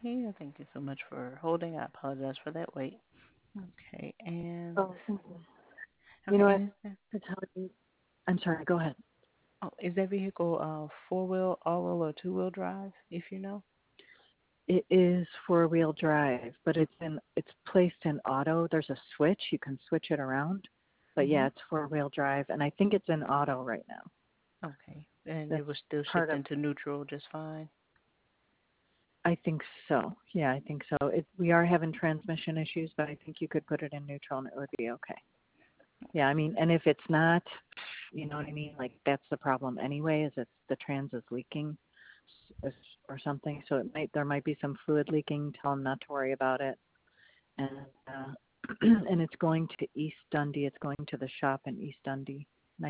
Okay, thank you so much for holding. I apologize for that wait. Okay, and Oh, let's thank you. see. You Okay, know what? and is that, To tell you, I'm sorry. Go ahead. oh, is that vehicle four wheel, all wheel, or two wheel drive? If you know. It is four-wheel drive, but it's placed in auto. There's a switch. You can switch it around. But yeah, Mhm. it's four-wheel drive, and I think it's in auto right now. Okay, and it That's was still part shift of. into neutral just fine. I think so. Yeah, I think so. We are having transmission issues, but I think you could put it in neutral and it would be okay. Yeah, I mean, and if it's not, you know what I mean? Like that's the problem anyway, is it's the trans is leaking or something. So there might be some fluid leaking. Tell them not to worry about it. And and it's going to East Dundee. It's going to the shop in East Dundee. And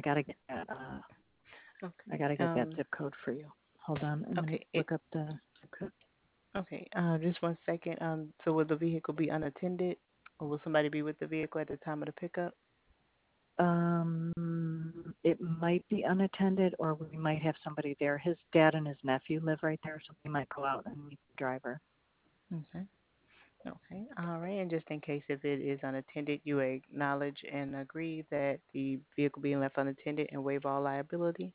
I Okay. gotta get that zip code for you. Hold on, I'm gonna Okay. look up the zip code. Okay. Just one second. So will the vehicle be unattended, or will somebody be with the vehicle at the time of the pickup? It might be unattended, or we might have somebody there. His dad and his nephew live right there, so we might go out and meet the driver. Okay. Okay. All right. And just in case if it is unattended, you acknowledge and agree that the vehicle being left unattended and waive all liability.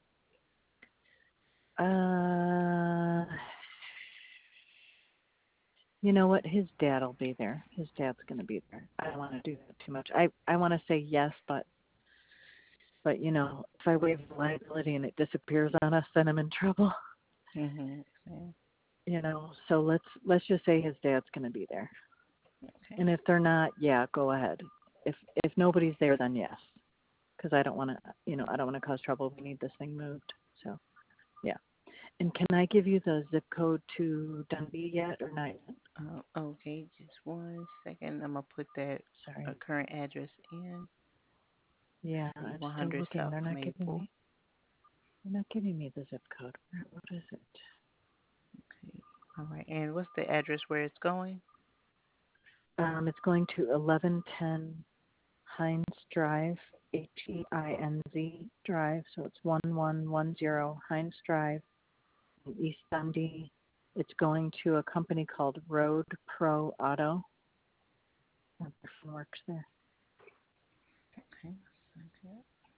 Uh, you know what? His dad'll be there. His dad's gonna be there. I don't want to do that too much. I want to say yes, but you know, if I waive the liability and it disappears on us, then I'm in trouble. Mhm. Okay. You know, so let's just say his dad's gonna be there. Okay. And if they're not, yeah, go ahead. If nobody's there, then yes, because I don't want to, you know, I don't want to cause trouble. We need this thing moved. So yeah. And can I give you the zip code to Dundee yet or not yet? Okay. Just one second. I'm gonna put that Sorry. current address in. Yeah, The I'm still 100 looking. South Maple. They're not giving me the zip code. What is it? Okay. All right. And what's the address where it's going? It's going to 1110 Heinz Drive, Heinz Drive. So it's 1110 Heinz Drive in East Dundee. It's going to a company called Road Pro Auto. That person works there. Okay. Okay.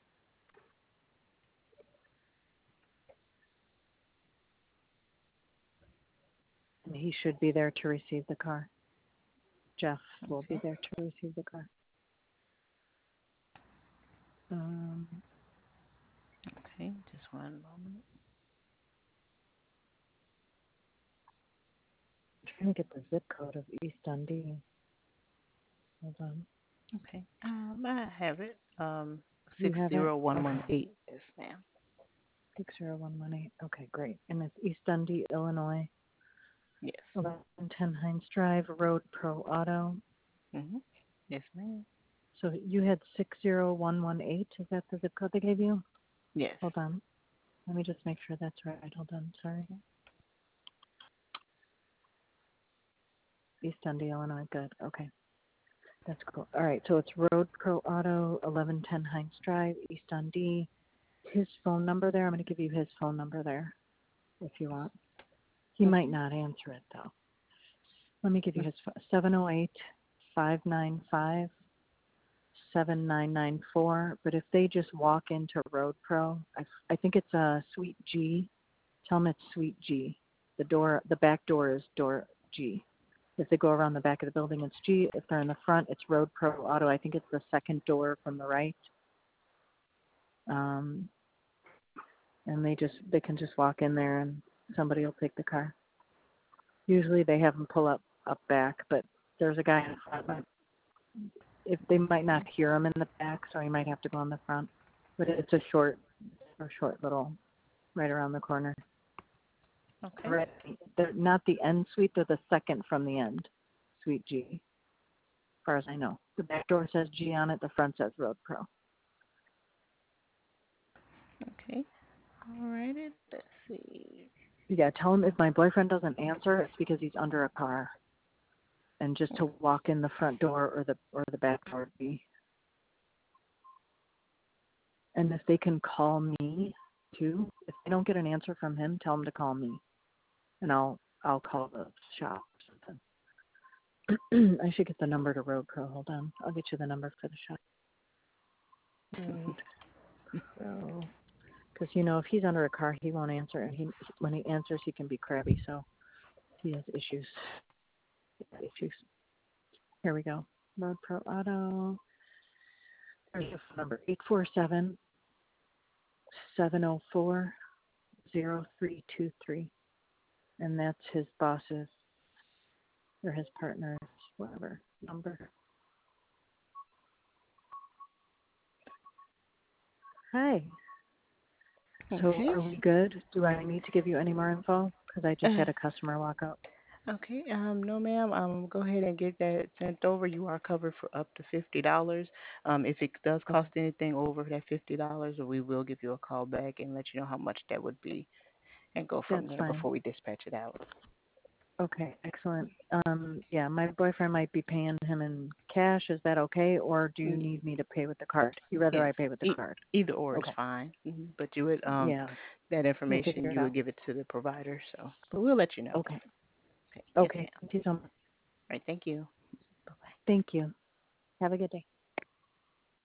And he should be there to receive the car. Jeff will be Okay. there to receive the car. Um, Okay. Just one moment. I'm trying to get the zip code of East Dundee. Hold on. Okay. I have it. You Six have it? zero one one Okay. eight. Yes, ma'am. 60118. Okay, great. And it's East Dundee, Illinois. Yes. 1110 Heinz Drive, Road Pro Auto. Mhm. Yes, ma'am. So you had 60118. Is that the zip code they gave you? Yes. Hold on. Let me just make sure that's right. Hold on. Sorry. East Dundee, Illinois. Good. Okay. That's cool. All right. So it's Road Pro Auto, 1110 Heinz Drive, East Dundee. His phone number there. I'm going to give you his phone number there if you want. He might Okay. not answer it though. Let me give you his 708 595 7994. But if they just walk into Road Pro, I think it's a Suite G. Tell them it's Suite G. The back door is door G. If they go around the back of the building, it's G. If they're in the front, it's Road Pro Auto. I think it's the second door from the right. Um, and they can just walk in there and somebody will take the car. Usually they have them pull up back, but there's a guy in front. If they might not hear him in the back, so he might have to go in the front. But it's a short little right around the corner. Okay. They're not the end suite; they're the second from the end, Suite G, as far as I know. The back door says G on it. The front says Road Pro. Okay. All righty. Let's see. Yeah, tell him if my boyfriend doesn't answer, it's because he's under a car, and just to walk in the front door or the back door. And if they can call me too, if they don't get an answer from him, tell them to call me, and I'll I'll call the shop or something. I should get the number to Road Pro. Hold on. I'll get you the number for the shop. Road Pro. Because, if he's under a car, he won't answer. And when he answers, he can be crabby. So he has issues. Here we go. Road Pro Auto. There's the phone number, 847-704-0323. And that's his boss's or his partner's, whatever, number. Hi. So Okay. are we good? Do I need to give you any more info? Because I just Uh, had a customer walk out. okay. No, ma'am. Go ahead and get that sent over. You are covered for up to $50. If it does Okay, cost anything over that $50, we will give you a call back and let you know how much that would be, and go from that's there fine. before we dispatch it out. Okay, excellent. Yeah, my boyfriend might be paying him in cash. Is that okay, or do you Mm, need me to pay with the card? You rather yes. I pay with the card? Either or is Okay. fine. But you would Yeah, that we'll information figure it you would out. give it to the provider. So, but we'll let you know. Okay. Okay. Yes, Okay. ma'am. Thank you so much. All right. Thank you. Bye bye. Thank you. Have a good day.